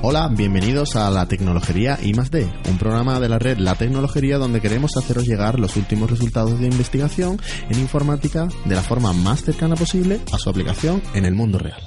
Hola, bienvenidos a La Tecnologería I+D, un programa de la red La Tecnologería donde queremos haceros llegar los últimos resultados de investigación en informática de la forma más cercana posible a su aplicación en el mundo real.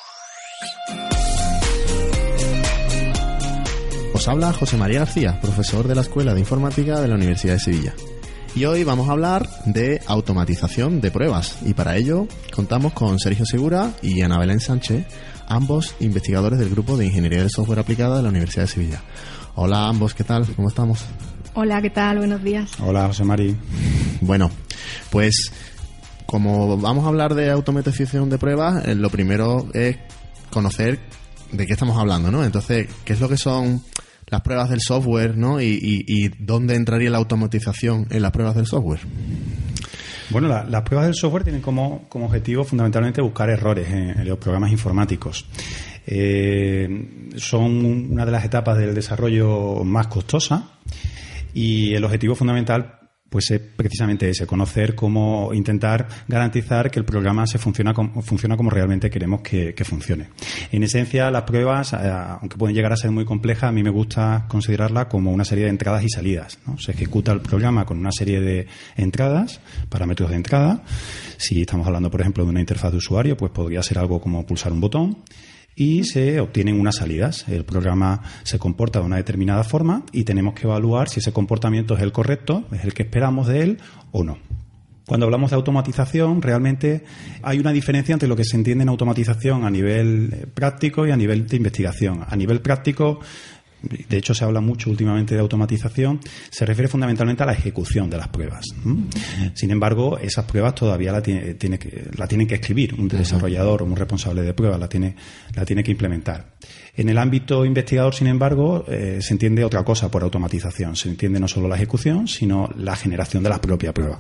Os habla José María García, profesor de la Escuela de Informática de la Universidad de Sevilla. Y hoy vamos a hablar de automatización de pruebas, y para ello contamos con Sergio Segura y Ana Belén Sánchez, ambos investigadores del grupo de Ingeniería de Software Aplicada de la Universidad de Sevilla. Hola a ambos, ¿qué tal? ¿Cómo estamos? Hola, ¿qué tal? Buenos días. Hola, José María. Bueno, pues como vamos a hablar de automatización de pruebas, lo primero es conocer de qué estamos hablando, ¿no? Entonces, ¿qué es lo que son las pruebas del software, ¿no? Y dónde entraría la automatización en las pruebas del software? Bueno, las pruebas del software tienen como objetivo fundamentalmente buscar errores en los programas informáticos. Son una de las etapas del desarrollo más costosa y el objetivo fundamental pues es precisamente ese, conocer cómo intentar garantizar que el programa funciona como realmente queremos que funcione. En esencia, las pruebas, aunque pueden llegar a ser muy complejas, a mí me gusta considerarlas como una serie de entradas y salidas, ¿no? Se ejecuta el programa con una serie de entradas, parámetros de entrada. Si estamos hablando, por ejemplo, de una interfaz de usuario, pues podría ser algo como pulsar un botón. Y se obtienen unas salidas. El programa se comporta de una determinada forma y tenemos que evaluar si ese comportamiento es el correcto, es el que esperamos de él o no. Cuando hablamos de automatización, realmente hay una diferencia entre lo que se entiende en automatización a nivel práctico y a nivel de investigación. A nivel práctico, de hecho se habla mucho últimamente de automatización, se refiere fundamentalmente a la ejecución de las pruebas. Sin embargo, esas pruebas todavía la tienen que escribir un desarrollador o un responsable de pruebas, la tiene que implementar. En el ámbito investigador, sin embargo, se entiende otra cosa por automatización. Se entiende no solo la ejecución, sino la generación de la propia prueba.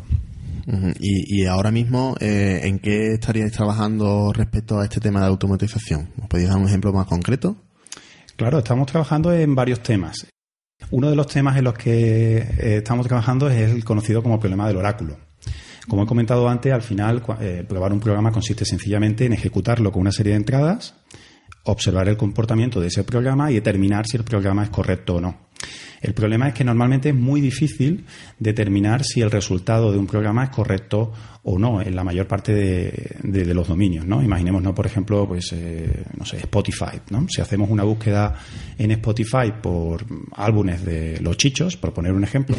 Y ahora mismo, ¿en qué estaríais trabajando respecto a este tema de automatización? ¿Os podéis dar un ejemplo más concreto? Claro, estamos trabajando en varios temas. Uno de los temas en los que estamos trabajando es el conocido como problema del oráculo. Como he comentado antes, al final, probar un programa consiste sencillamente en ejecutarlo con una serie de entradas, observar el comportamiento de ese programa y determinar si el programa es correcto o no. El problema es que normalmente es muy difícil determinar si el resultado de un programa es correcto o no en la mayor parte de los dominios, ¿no? Imaginémonos, por ejemplo, pues Spotify, ¿no? Si hacemos una búsqueda en Spotify por álbumes de Los Chichos, por poner un ejemplo,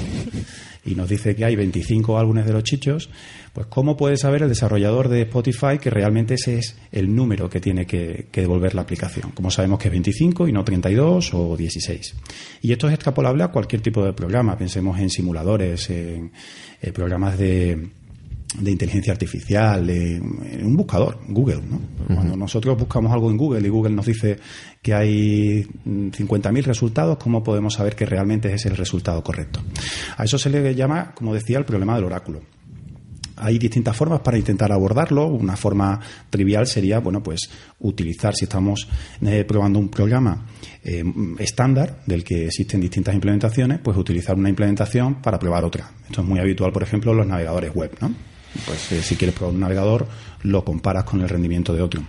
y nos dice que hay 25 álbumes de Los Chichos, pues ¿cómo puede saber el desarrollador de Spotify que realmente ese es el número que tiene que devolver la aplicación? Como sabemos que es 25 y no 32 o 16. Y esto es extrapolable a cualquier tipo de programa. Pensemos en simuladores, en programas de inteligencia artificial, en un buscador, Google, ¿no? Cuando nosotros buscamos algo en Google y Google nos dice que hay 50.000 resultados, ¿cómo podemos saber que realmente ese es el resultado correcto? A eso se le llama, como decía, el problema del oráculo. Hay distintas formas para intentar abordarlo. Una forma trivial sería, pues utilizar, si estamos probando un programa estándar del que existen distintas implementaciones, pues utilizar una implementación para probar otra. Esto es muy habitual, por ejemplo, en los navegadores web, ¿no? Pues si quieres probar un navegador, lo comparas con el rendimiento de otro.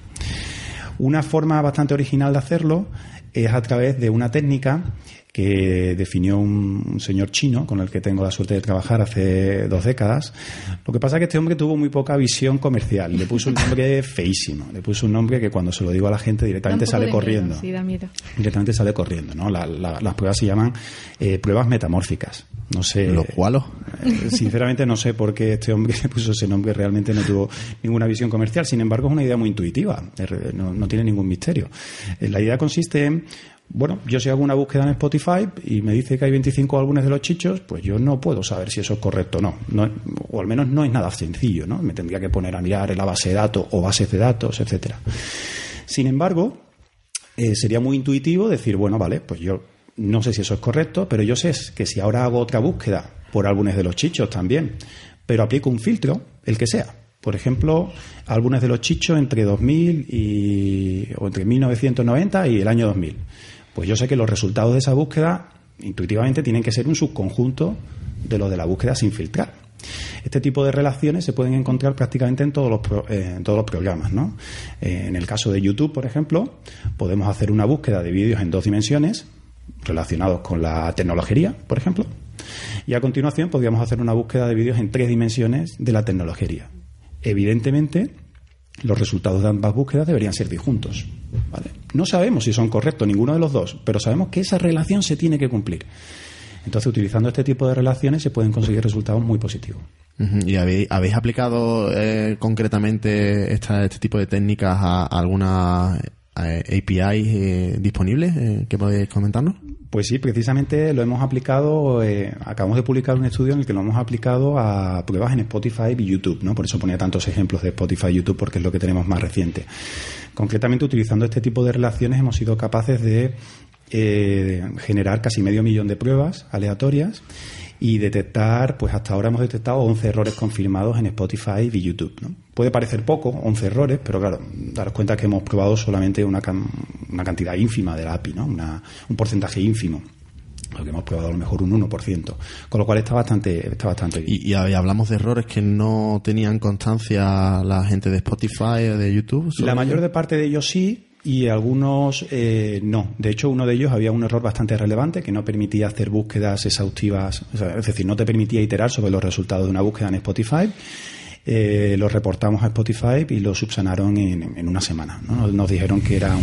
Una forma bastante original de hacerlo es a través de una técnica que definió un señor chino con el que tengo la suerte de trabajar hace 2 décadas. Lo que pasa es que este hombre tuvo muy poca visión comercial y le puso un nombre feísimo. Le puso un nombre que cuando se lo digo a la gente directamente sale corriendo. Miedo, sí, da miedo. Directamente sale corriendo, ¿no? Las pruebas se llaman pruebas metamórficas. No sé. ¿Los cualos? Sinceramente no sé por qué este hombre le puso ese nombre. Realmente no tuvo ninguna visión comercial. Sin embargo, es una idea muy intuitiva. No tiene ningún misterio. La idea consiste en, yo si hago una búsqueda en Spotify y me dice que hay 25 álbumes de Los Chichos, pues yo no puedo saber si eso es correcto o no. O al menos no es nada sencillo, ¿no? Me tendría que poner a mirar en la base de datos o bases de datos, etcétera. Sin embargo, sería muy intuitivo decir, pues yo no sé si eso es correcto, pero yo sé que si ahora hago otra búsqueda por álbumes de Los Chichos también, pero aplico un filtro, el que sea. Por ejemplo, álbumes de Los Chichos entre 2000 o entre 1990 y el año 2000. Pues yo sé que los resultados de esa búsqueda intuitivamente tienen que ser un subconjunto de los de la búsqueda sin filtrar. Este tipo de relaciones se pueden encontrar prácticamente en todos los programas, ¿no? En el caso de YouTube, por ejemplo, podemos hacer una búsqueda de vídeos en 2 dimensiones relacionados con la tecnología, por ejemplo, y a continuación podríamos hacer una búsqueda de vídeos en 3 dimensiones de la tecnología. Evidentemente, los resultados de ambas búsquedas deberían ser disjuntos, ¿vale? No sabemos si son correctos ninguno de los dos, pero sabemos que esa relación se tiene que cumplir. Entonces, utilizando este tipo de relaciones se pueden conseguir resultados muy positivos. ¿Y habéis aplicado concretamente este tipo de técnicas a alguna API disponibles que podéis comentarnos? Pues sí, precisamente lo hemos aplicado, acabamos de publicar un estudio en el que lo hemos aplicado a pruebas en Spotify y YouTube, ¿no? Por eso ponía tantos ejemplos de Spotify y YouTube, porque es lo que tenemos más reciente. Concretamente, utilizando este tipo de relaciones hemos sido capaces de generar casi 500.000 de pruebas aleatorias y detectar, pues hasta ahora hemos detectado 11 errores confirmados en Spotify y YouTube, ¿no? Puede parecer poco, 11 errores, pero claro, daros cuenta que hemos probado solamente una cantidad ínfima de la API, ¿no? Un porcentaje ínfimo, porque hemos probado a lo mejor un 1%, con lo cual está bastante bien. Y hablamos de errores que no tenían constancia la gente de Spotify o de YouTube. La mayor parte de ellos sí, y algunos no. De hecho, uno de ellos había un error bastante relevante que no permitía hacer búsquedas exhaustivas, es decir, no te permitía iterar sobre los resultados de una búsqueda en Spotify. Lo reportamos a Spotify y lo subsanaron en una semana, ¿no? Nos dijeron que era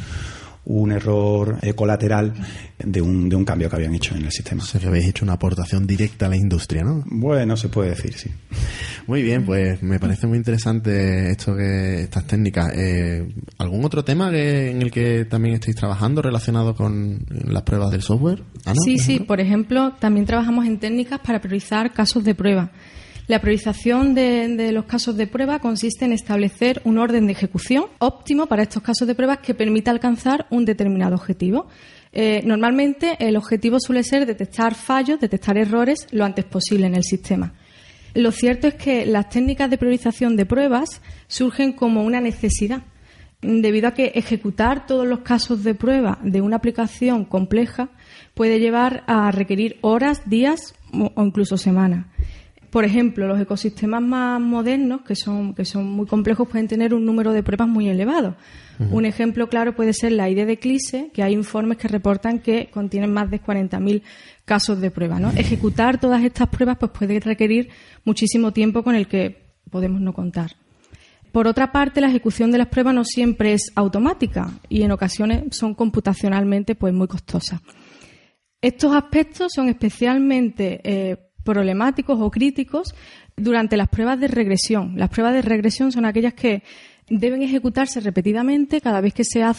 un error colateral de un cambio que habían hecho en el sistema. O sea, que habéis hecho una aportación directa a la industria, ¿no? Bueno, se puede decir, sí. Muy bien, pues me parece muy interesante estas técnicas. ¿Algún otro tema en el que también estáis trabajando relacionado con las pruebas del software? ¿Ana, Sí, por ejemplo, también trabajamos en técnicas para priorizar casos de prueba. La priorización de los casos de prueba consiste en establecer un orden de ejecución óptimo para estos casos de pruebas que permita alcanzar un determinado objetivo. Normalmente el objetivo suele ser detectar fallos, detectar errores lo antes posible en el sistema. Lo cierto es que las técnicas de priorización de pruebas surgen como una necesidad, debido a que ejecutar todos los casos de prueba de una aplicación compleja puede llevar a requerir horas, días o incluso semanas. Por ejemplo, los ecosistemas más modernos, que son muy complejos, pueden tener un número de pruebas muy elevado. Uh-huh. Un ejemplo claro puede ser la ID de Eclipse, que hay informes que reportan que contienen más de 40.000 casos de prueba, ¿no? Ejecutar todas estas pruebas pues puede requerir muchísimo tiempo con el que podemos no contar. Por otra parte, la ejecución de las pruebas no siempre es automática y en ocasiones son computacionalmente pues muy costosas. Estos aspectos son especialmente problemáticos o críticos durante las pruebas de regresión. Las pruebas de regresión son aquellas que deben ejecutarse repetidamente cada vez que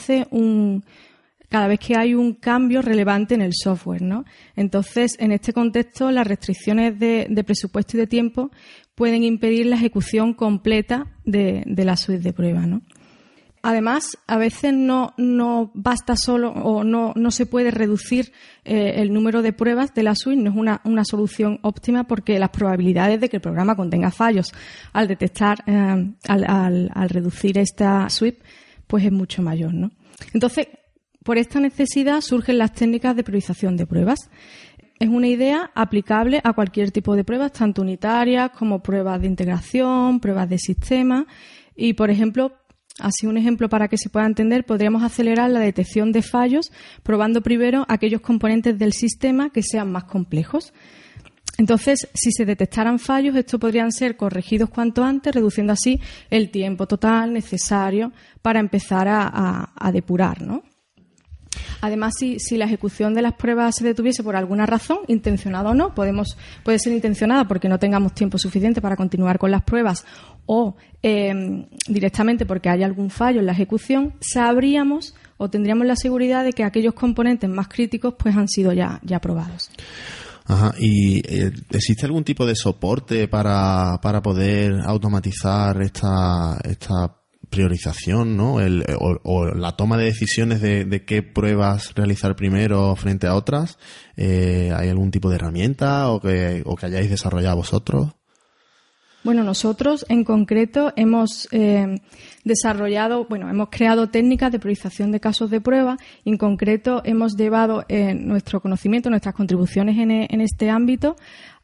hay un cambio relevante en el software, ¿no? Entonces, en este contexto, las restricciones de presupuesto y de tiempo pueden impedir la ejecución completa de la suite de pruebas, ¿no? Además, a veces no basta solo o no se puede reducir el número de pruebas de la suite, no es una solución óptima porque las probabilidades de que el programa contenga fallos al detectar, al reducir esta suite, pues es mucho mayor, ¿no? Entonces, por esta necesidad surgen las técnicas de priorización de pruebas. Es una idea aplicable a cualquier tipo de pruebas, tanto unitarias como pruebas de integración, pruebas de sistema y, por ejemplo, así un ejemplo para que se pueda entender, podríamos acelerar la detección de fallos probando primero aquellos componentes del sistema que sean más complejos. Entonces, si se detectaran fallos, estos podrían ser corregidos cuanto antes, reduciendo así el tiempo total necesario para empezar a depurar, ¿no? Además, si la ejecución de las pruebas se detuviese por alguna razón, intencionada o no, puede ser intencionada porque no tengamos tiempo suficiente para continuar con las pruebas o directamente porque haya algún fallo en la ejecución, sabríamos o tendríamos la seguridad de que aquellos componentes más críticos pues han sido ya probados. Ajá. ¿Y existe algún tipo de soporte para poder automatizar esta priorización, ¿no? O la toma de decisiones de qué pruebas realizar primero frente a otras? ¿Hay algún tipo de herramienta o que hayáis desarrollado vosotros? Bueno, nosotros en concreto hemos hemos creado técnicas de priorización de casos de prueba. En concreto hemos llevado nuestro conocimiento, nuestras contribuciones en este ámbito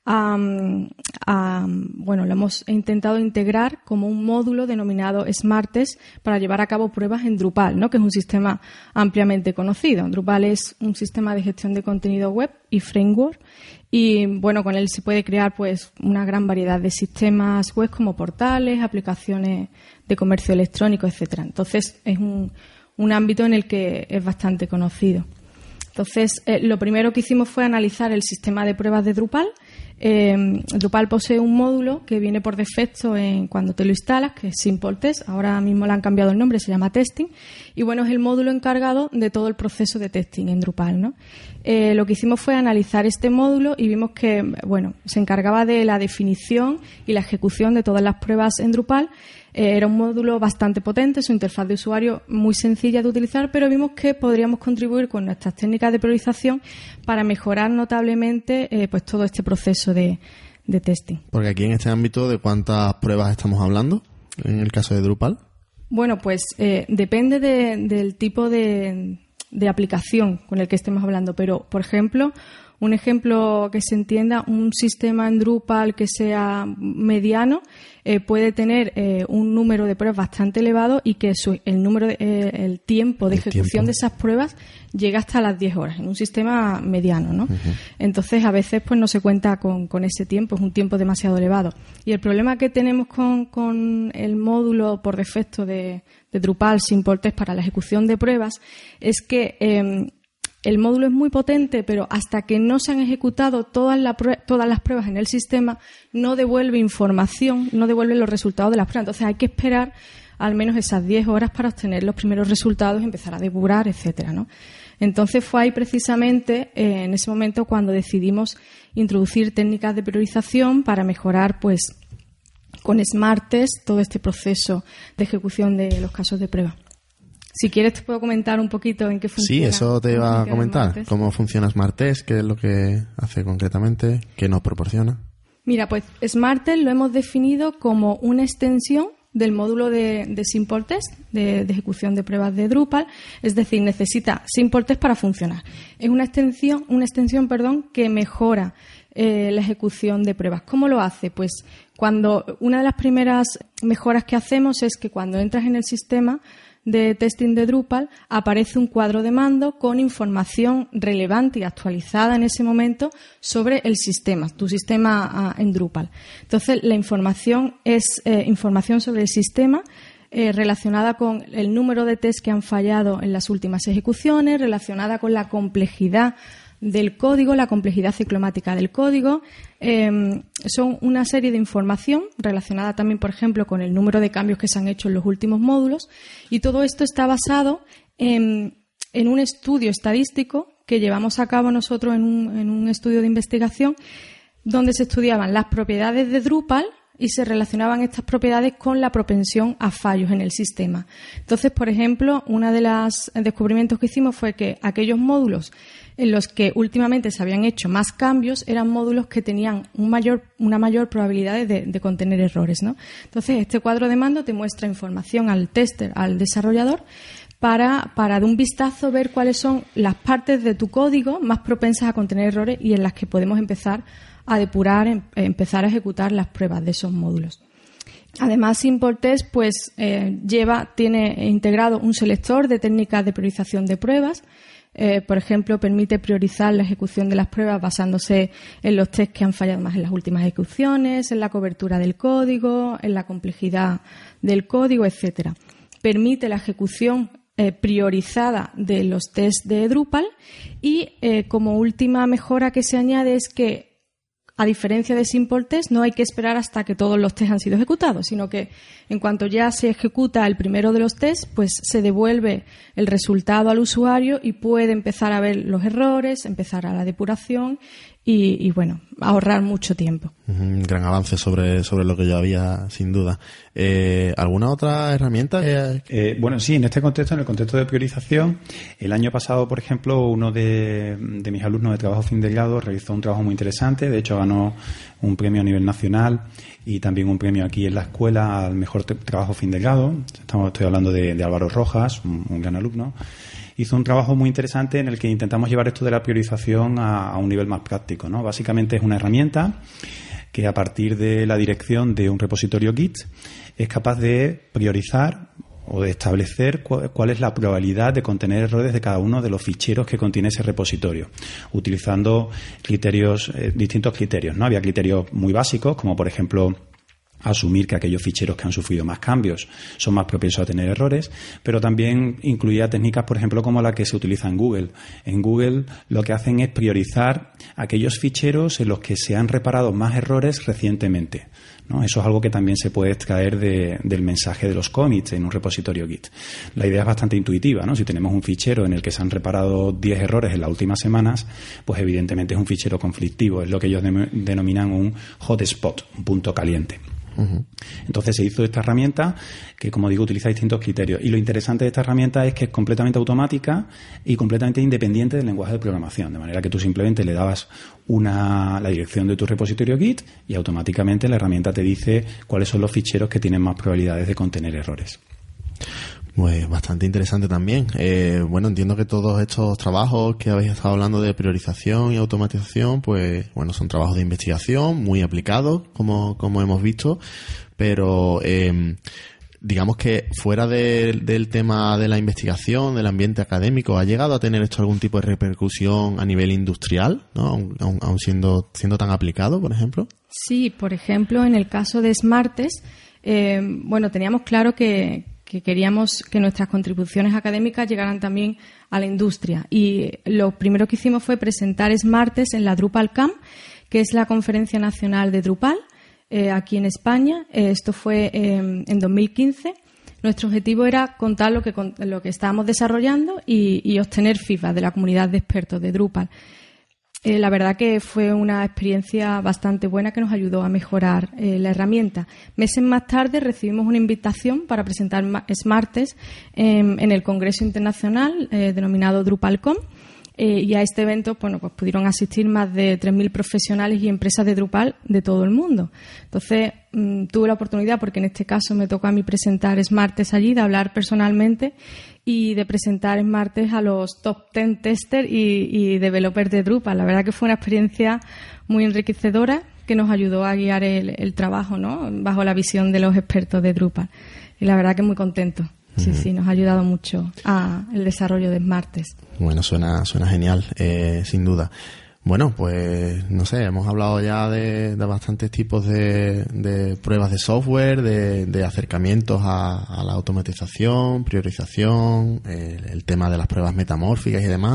lo hemos intentado integrar como un módulo denominado SmartTest para llevar a cabo pruebas en Drupal, ¿no? Que es un sistema ampliamente conocido. Drupal es un sistema de gestión de contenido web y framework y, bueno, con él se puede crear pues una gran variedad de sistemas web como portales, aplicaciones de comercio electrónico, etcétera. Entonces, es un ámbito en el que es bastante conocido. Entonces, lo primero que hicimos fue analizar el sistema de pruebas de Drupal. Drupal posee un módulo que viene por defecto cuando te lo instalas, que es Simple Test. Ahora mismo le han cambiado el nombre, se llama Testing. Y bueno, es el módulo encargado de todo el proceso de testing en Drupal, ¿no? Lo que hicimos fue analizar este módulo y vimos que, bueno, se encargaba de la definición y la ejecución de todas las pruebas en Drupal. Era un módulo bastante potente, su interfaz de usuario muy sencilla de utilizar, pero vimos que podríamos contribuir con nuestras técnicas de priorización para mejorar notablemente pues todo este proceso de testing. Porque aquí en este ámbito, ¿de cuántas pruebas estamos hablando en el caso de Drupal? Bueno, pues depende del tipo de aplicación con el que estemos hablando, pero, por ejemplo, un ejemplo que se entienda, un sistema en Drupal que sea mediano puede tener un número de pruebas bastante elevado y que el tiempo de ejecución de esas pruebas llega hasta las 10 horas en un sistema mediano, ¿no? Uh-huh. Entonces, a veces pues no se cuenta con ese tiempo, es un tiempo demasiado elevado. Y el problema que tenemos con el módulo por defecto de Drupal Simple Test para la ejecución de pruebas es que el módulo es muy potente, pero hasta que no se han ejecutado todas las pruebas en el sistema, no devuelve información, no devuelve los resultados de las pruebas. Entonces hay que esperar al menos esas 10 horas para obtener los primeros resultados, empezar a depurar, etcétera, ¿no? Entonces fue ahí precisamente, en ese momento, cuando decidimos introducir técnicas de priorización para mejorar, pues, con SmartTest todo este proceso de ejecución de los casos de prueba. Si quieres te puedo comentar un poquito en qué funciona. Sí, eso te iba a comentar. ¿Cómo funciona SmartTest? ¿Qué es lo que hace concretamente? ¿Qué nos proporciona? Mira, pues SmartTest lo hemos definido como una extensión del módulo de Simple Test, de ejecución de pruebas de Drupal. Es decir, necesita Simple Test para funcionar. Es una extensión, que mejora la ejecución de pruebas. ¿Cómo lo hace? Pues una de las primeras mejoras que hacemos es que cuando entras en el sistema de testing de Drupal aparece un cuadro de mando con información relevante y actualizada en ese momento sobre el sistema, tu sistema en Drupal. Entonces, la información es información sobre el sistema relacionada con el número de tests que han fallado en las últimas ejecuciones, relacionada con la complejidad del código, la complejidad ciclomática del código. Son una serie de información relacionada también, por ejemplo, con el número de cambios que se han hecho en los últimos módulos, y todo esto está basado en un estudio estadístico que llevamos a cabo nosotros en un estudio de investigación donde se estudiaban las propiedades de Drupal y se relacionaban estas propiedades con la propensión a fallos en el sistema. Entonces, por ejemplo, uno de los descubrimientos que hicimos fue que aquellos módulos en los que últimamente se habían hecho más cambios eran módulos que tenían una mayor probabilidad de contener errores, ¿no? Entonces, este cuadro de mando te muestra información al tester, al desarrollador, para de un vistazo ver cuáles son las partes de tu código más propensas a contener errores y en las que podemos empezar a depurar, empezar a ejecutar las pruebas de esos módulos. Además, Simple Test tiene integrado un selector de técnicas de priorización de pruebas. Por ejemplo, permite priorizar la ejecución de las pruebas basándose en los tests que han fallado más en las últimas ejecuciones, en la cobertura del código, en la complejidad del código, etcétera. Permite la ejecución priorizada de los tests de Drupal y como última mejora que se añade es que, a diferencia de Simple Test, no hay que esperar hasta que todos los tests han sido ejecutados, sino que en cuanto ya se ejecuta el primero de los tests, pues se devuelve el resultado al usuario y puede empezar a ver los errores, empezar a la depuración y bueno, ahorrar mucho tiempo. Un gran avance sobre lo que ya había, sin duda. ¿Alguna otra herramienta? Bueno, sí, en este contexto, en el contexto de priorización, el año pasado, por ejemplo, uno de mis alumnos de trabajo fin de grado realizó un trabajo muy interesante. De hecho, ganó un premio a nivel nacional y también un premio aquí en la escuela al mejor trabajo fin de grado. Estoy hablando de Álvaro Rojas, un gran alumno. hizo un trabajo muy interesante en el que intentamos llevar esto de la priorización a un nivel más práctico, ¿no? Básicamente es una herramienta que a partir de la dirección de un repositorio Git es capaz de priorizar o de establecer cuál es la probabilidad de contener errores de cada uno de los ficheros que contiene ese repositorio, utilizando distintos criterios, ¿no? Había criterios muy básicos, como por ejemplo asumir que aquellos ficheros que han sufrido más cambios son más propensos a tener errores, pero también incluía técnicas, por ejemplo, como la que se utiliza en Google. En Google lo que hacen es priorizar aquellos ficheros en los que se han reparado más errores recientemente, ¿no? Eso es algo que también se puede extraer del mensaje de los commits en un repositorio Git. La idea es bastante intuitiva, ¿no? Si tenemos un fichero en el que se han reparado 10 errores en las últimas semanas, pues evidentemente es un fichero conflictivo, es lo que ellos denominan un hotspot, un punto caliente. Entonces se hizo esta herramienta que, como digo, utiliza distintos criterios, y lo interesante de esta herramienta es que es completamente automática y completamente independiente del lenguaje de programación, de manera que tú simplemente le dabas la dirección de tu repositorio Git y automáticamente la herramienta te dice cuáles son los ficheros que tienen más probabilidades de contener errores. Pues bastante interesante también. Bueno, entiendo que todos estos trabajos que habéis estado hablando de priorización y automatización, pues bueno, son trabajos de investigación muy aplicados, como hemos visto, pero digamos que fuera del tema de la investigación, del ambiente académico, ¿ha llegado a tener esto algún tipo de repercusión a nivel industrial, ¿no? Aun siendo tan aplicado, por ejemplo? Sí, por ejemplo, en el caso de Smartest, bueno, teníamos claro que queríamos que nuestras contribuciones académicas llegaran también a la industria. Y lo primero que hicimos fue presentar Smartest en la DrupalCamp, que es la conferencia nacional de Drupal, aquí en España. Esto fue en 2015. Nuestro objetivo era contar lo que estábamos desarrollando y obtener feedback de la comunidad de expertos de Drupal. La verdad que fue una experiencia bastante buena que nos ayudó a mejorar la herramienta. Meses más tarde recibimos una invitación para presentar Smartest en el Congreso Internacional denominado DrupalCon, y a este evento pues pudieron asistir más de 3.000 profesionales y empresas de Drupal de todo el mundo. Entonces tuve la oportunidad, porque en este caso me tocó a mí presentar Smartest allí, de hablar personalmente y de presentar Smartest a los top 10 testers y developers de Drupal. La verdad que fue una experiencia muy enriquecedora que nos ayudó a guiar el trabajo, ¿no?, bajo la visión de los expertos de Drupal. Y la verdad que muy contento. Sí, nos ha ayudado mucho al desarrollo de Smartest. Bueno, suena genial, sin duda. Bueno, pues no sé, hemos hablado ya de bastantes tipos de pruebas de software, de acercamientos a la automatización, priorización, el tema de las pruebas metamórficas y demás.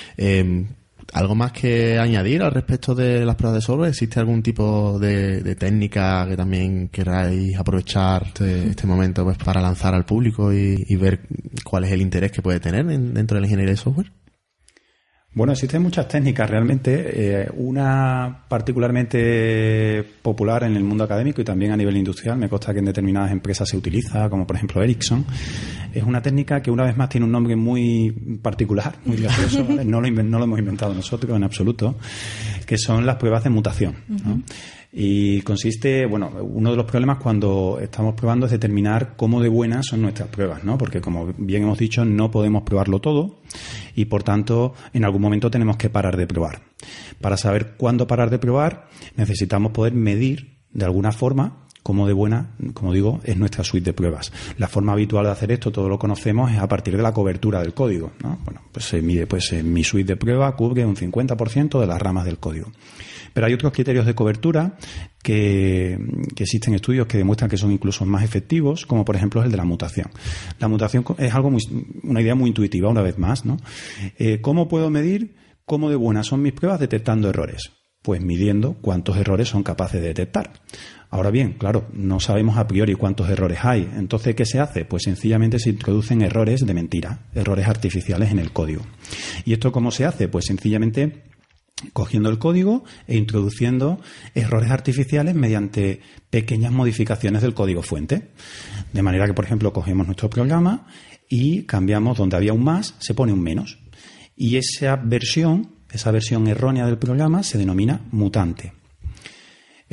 ¿Algo más que añadir al respecto de las pruebas de software? ¿Existe algún tipo de técnica que también queráis aprovechar este momento pues para lanzar al público y ver cuál es el interés que puede tener dentro de la ingeniería de software? Bueno, existen muchas técnicas realmente. Una particularmente popular en el mundo académico y también a nivel industrial, me consta que en determinadas empresas se utiliza, como por ejemplo Ericsson. Es una técnica que una vez más tiene un nombre muy particular, muy gracioso, ¿vale? No lo hemos inventado nosotros en absoluto, que son las pruebas de mutación, ¿no? Y consiste, bueno, uno de los problemas cuando estamos probando es determinar cómo de buenas son nuestras pruebas, ¿no? Porque, como bien hemos dicho, no podemos probarlo todo y, por tanto, en algún momento tenemos que parar de probar. Para saber cuándo parar de probar, necesitamos poder medir, de alguna forma, cómo de buena, como digo, es nuestra suite de pruebas. La forma habitual de hacer esto, todos lo conocemos, es a partir de la cobertura del código, ¿no? Bueno, pues se mide, mi suite de prueba cubre un 50% de las ramas del código. Pero hay otros criterios de cobertura que existen estudios que demuestran que son incluso más efectivos, como por ejemplo el de la mutación. La mutación es una idea muy intuitiva, una vez más, ¿no? ¿Cómo puedo medir cómo de buenas son mis pruebas detectando errores? Pues midiendo cuántos errores son capaces de detectar. Ahora bien, claro, no sabemos a priori cuántos errores hay. Entonces, ¿qué se hace? Pues sencillamente se introducen errores de mentira, errores artificiales en el código. ¿Y esto cómo se hace? Pues sencillamente cogiendo el código e introduciendo errores artificiales mediante pequeñas modificaciones del código fuente. De manera que, por ejemplo, cogemos nuestro programa y cambiamos donde había un más, se pone un menos. Y esa versión errónea del programa se denomina mutante.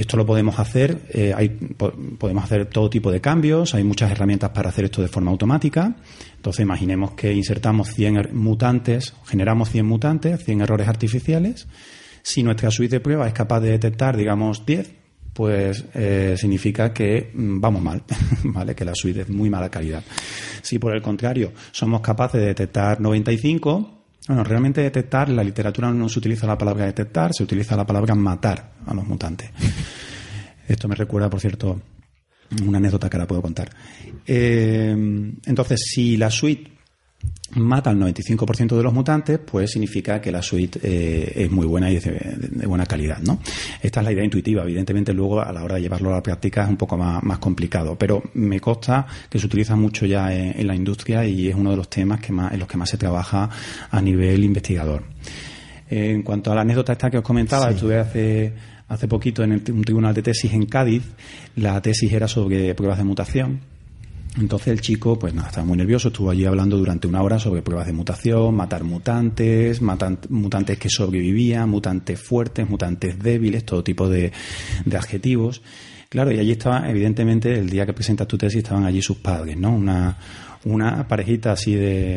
Esto lo podemos hacer, podemos hacer todo tipo de cambios, hay muchas herramientas para hacer esto de forma automática. Entonces imaginemos que insertamos 100 mutantes, generamos 100 mutantes, 100 errores artificiales. Si nuestra suite de pruebas es capaz de detectar, digamos, 10, pues significa que vamos mal, ¿vale? Que la suite es muy mala calidad. Si por el contrario somos capaces de detectar 95, bueno, realmente detectar, en la literatura no se utiliza la palabra detectar, se utiliza la palabra matar a los mutantes. Esto me recuerda, por cierto, una anécdota que ahora puedo contar. Entonces, si la suite mata al 95% de los mutantes, pues significa que la suite es muy buena y es de buena calidad, ¿no? Esta es la idea intuitiva. Evidentemente, luego, a la hora de llevarlo a la práctica es un poco más complicado, pero me consta que se utiliza mucho ya en la industria y es uno de los temas en los que más se trabaja a nivel investigador. En cuanto a la anécdota esta que os comentaba, sí. Estuve hace poquito en un tribunal de tesis en Cádiz. La tesis era sobre pruebas de mutación. Entonces el chico, pues nada, estaba muy nervioso, estuvo allí hablando durante 1 hora sobre pruebas de mutación, matar mutantes, mutantes que sobrevivían, mutantes fuertes, mutantes débiles, todo tipo de adjetivos. Claro, y allí estaba, evidentemente, el día que presentas tu tesis estaban allí sus padres, ¿no? Una parejita así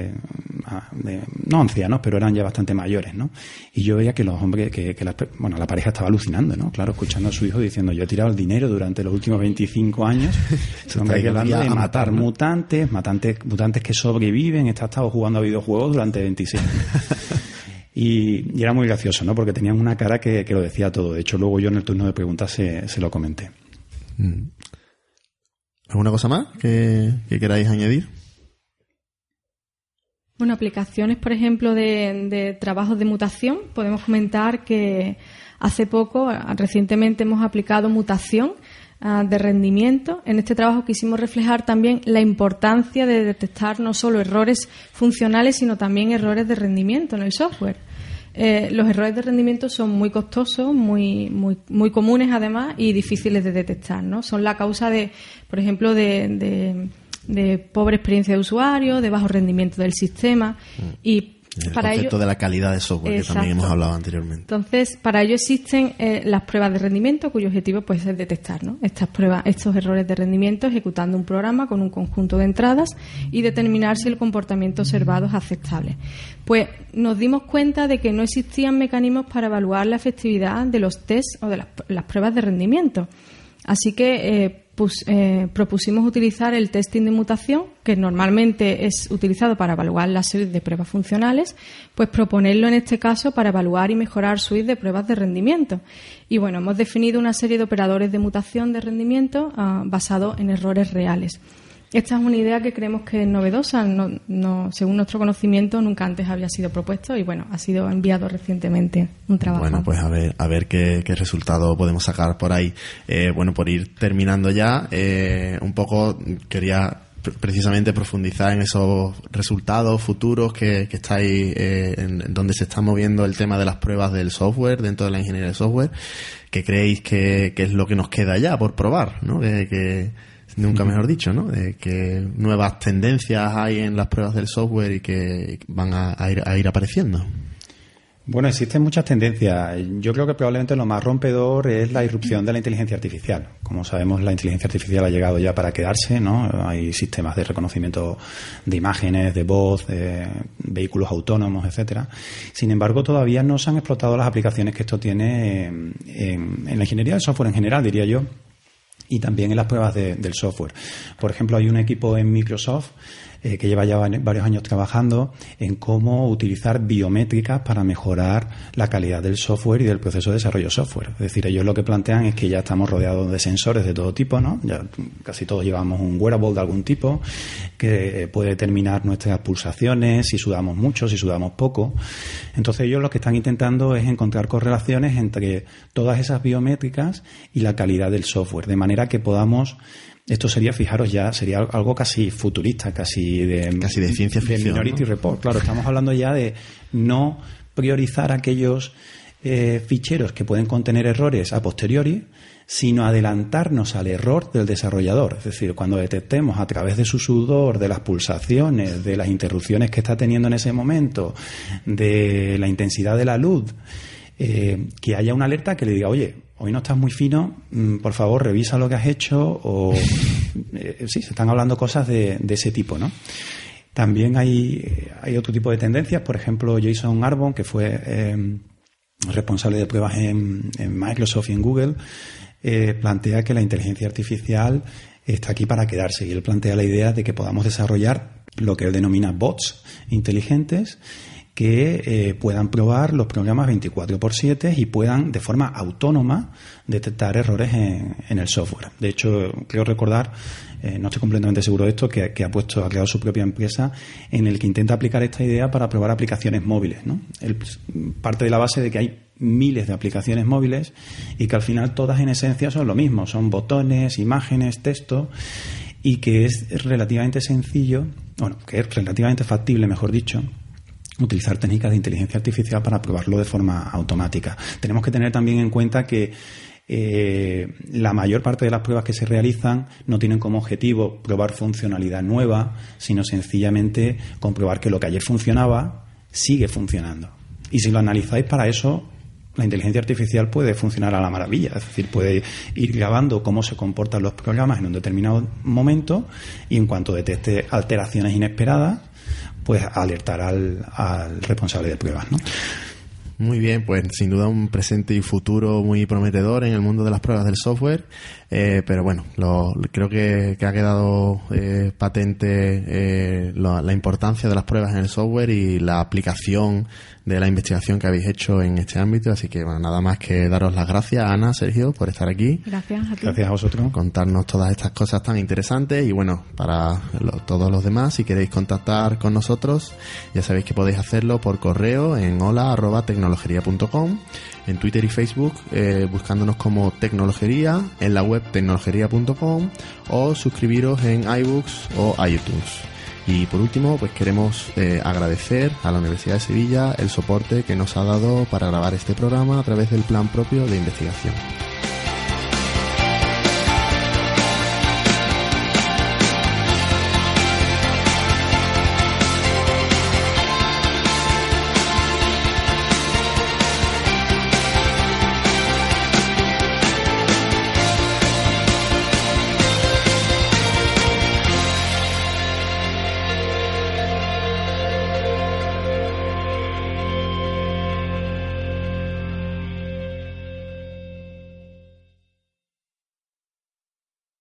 no ancianos, pero eran ya bastante mayores, ¿no? Y yo veía que los hombres, la pareja estaba alucinando, ¿no? Claro, escuchando a su hijo diciendo, yo he tirado el dinero durante los últimos 25 años, hombre, hablando de matar mutantes que sobreviven, está estado jugando a videojuegos durante 26 años. Y era muy gracioso, ¿no? Porque tenían una cara que lo decía todo. De hecho, luego yo en el turno de preguntas se lo comenté. ¿Alguna cosa más que queráis añadir? Bueno, aplicaciones, por ejemplo, de trabajos de mutación. Podemos comentar que recientemente hemos aplicado mutación de rendimiento. En este trabajo quisimos reflejar también la importancia de detectar no solo errores funcionales, sino también errores de rendimiento en el software. Los errores de rendimiento son muy costosos, muy comunes además y difíciles de detectar, ¿no? Son la causa por ejemplo, de pobre experiencia de usuario, de bajo rendimiento del sistema y el concepto de la calidad de software. Exacto. Que también hemos hablado anteriormente. Entonces, para ello existen las pruebas de rendimiento, cuyo objetivo pues, es detectar, ¿no? estos errores de rendimiento ejecutando un programa con un conjunto de entradas y determinar si el comportamiento observado es aceptable. Pues nos dimos cuenta de que no existían mecanismos para evaluar la efectividad de los tests o de las pruebas de rendimiento. Así que propusimos utilizar el testing de mutación, que normalmente es utilizado para evaluar la suite de pruebas funcionales, pues proponerlo en este caso para evaluar y mejorar suite de pruebas de rendimiento. Y bueno, hemos definido una serie de operadores de mutación de rendimiento basados en errores reales. Esta es una idea que creemos que es novedosa, según nuestro conocimiento nunca antes había sido propuesto y bueno, ha sido enviado recientemente un trabajo. Bueno, pues a ver qué resultado podemos sacar por ahí. Por ir terminando ya, un poco quería precisamente profundizar en esos resultados futuros que estáis, en donde se está moviendo el tema de las pruebas del software, dentro de la ingeniería de software. ¿Qué creéis que es lo que nos queda ya por probar, ¿no? Nunca mejor dicho, ¿no? De que nuevas tendencias hay en las pruebas del software y que van a ir apareciendo. Bueno, existen muchas tendencias. Yo creo que probablemente lo más rompedor es la irrupción de la inteligencia artificial. Como sabemos, la inteligencia artificial ha llegado ya para quedarse, ¿no? Hay sistemas de reconocimiento de imágenes, de voz, de vehículos autónomos, etcétera. Sin embargo, todavía no se han explotado las aplicaciones que esto tiene en la ingeniería del software en general, diría yo. Y también en las pruebas del software. Por ejemplo, hay un equipo en Microsoft que lleva ya varios años trabajando en cómo utilizar biométricas para mejorar la calidad del software y del proceso de desarrollo de software. Es decir, ellos lo que plantean es que ya estamos rodeados de sensores de todo tipo, ¿no? Ya casi todos llevamos un wearable de algún tipo que puede determinar nuestras pulsaciones, si sudamos mucho, si sudamos poco. Entonces ellos lo que están intentando es encontrar correlaciones entre todas esas biométricas y la calidad del software, de manera que podamos... Esto sería, fijaros ya, sería algo casi futurista, casi de ciencia ficción, de Minority, ¿no? Report. Claro, estamos hablando ya de no priorizar aquellos ficheros que pueden contener errores a posteriori, sino adelantarnos al error del desarrollador. Es decir, cuando detectemos a través de su sudor, de las pulsaciones, de las interrupciones que está teniendo en ese momento, de la intensidad de la luz, que haya una alerta que le diga, oye, hoy no estás muy fino, por favor revisa lo que has hecho, o sí, se están hablando cosas de ese tipo, ¿no? También hay otro tipo de tendencias, por ejemplo, Jason Arbon, que fue responsable de pruebas en Microsoft y en Google, plantea que la inteligencia artificial está aquí para quedarse, y él plantea la idea de que podamos desarrollar lo que él denomina bots inteligentes que puedan probar los programas 24/7 y puedan de forma autónoma detectar errores en el software. De hecho, creo recordar, no estoy completamente seguro de esto, que ha creado su propia empresa en el que intenta aplicar esta idea para probar aplicaciones móviles, ¿no? Él parte de la base de que hay miles de aplicaciones móviles y que al final todas en esencia son lo mismo, son botones, imágenes, texto, y que es relativamente sencillo, bueno, que es relativamente factible, mejor dicho, utilizar técnicas de inteligencia artificial para probarlo de forma automática. Tenemos que tener también en cuenta que la mayor parte de las pruebas que se realizan no tienen como objetivo probar funcionalidad nueva, sino sencillamente comprobar que lo que ayer funcionaba sigue funcionando. Y si lo analizáis, para eso la inteligencia artificial puede funcionar a la maravilla, es decir, puede ir grabando cómo se comportan los programas en un determinado momento y en cuanto detecte alteraciones inesperadas, pues alertar al responsable de pruebas, ¿no? Muy bien, pues sin duda un presente y futuro muy prometedor en el mundo de las pruebas del software, pero bueno, creo que ha quedado patente la importancia de las pruebas en el software y la aplicación de la investigación que habéis hecho en este ámbito, así que bueno, nada más que daros las gracias, Ana, Sergio, por estar aquí. Gracias a ti. Gracias a vosotros. Contarnos todas estas cosas tan interesantes y bueno, para todos los demás, si queréis contactar con nosotros, ya sabéis que podéis hacerlo por correo en hola@tecnologería.com, en Twitter y Facebook buscándonos como Tecnologería, en la web tecnologería.com o suscribiros en iBooks o iTunes. Y por último, pues queremos agradecer a la Universidad de Sevilla el soporte que nos ha dado para grabar este programa a través del plan propio de investigación.